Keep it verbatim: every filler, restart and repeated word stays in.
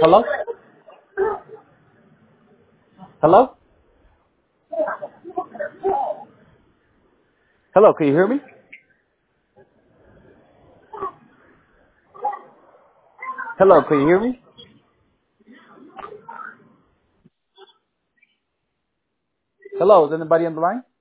Hello? Hello? Hello, can you hear me? Hello, can you hear me? Hello, is anybody on the line?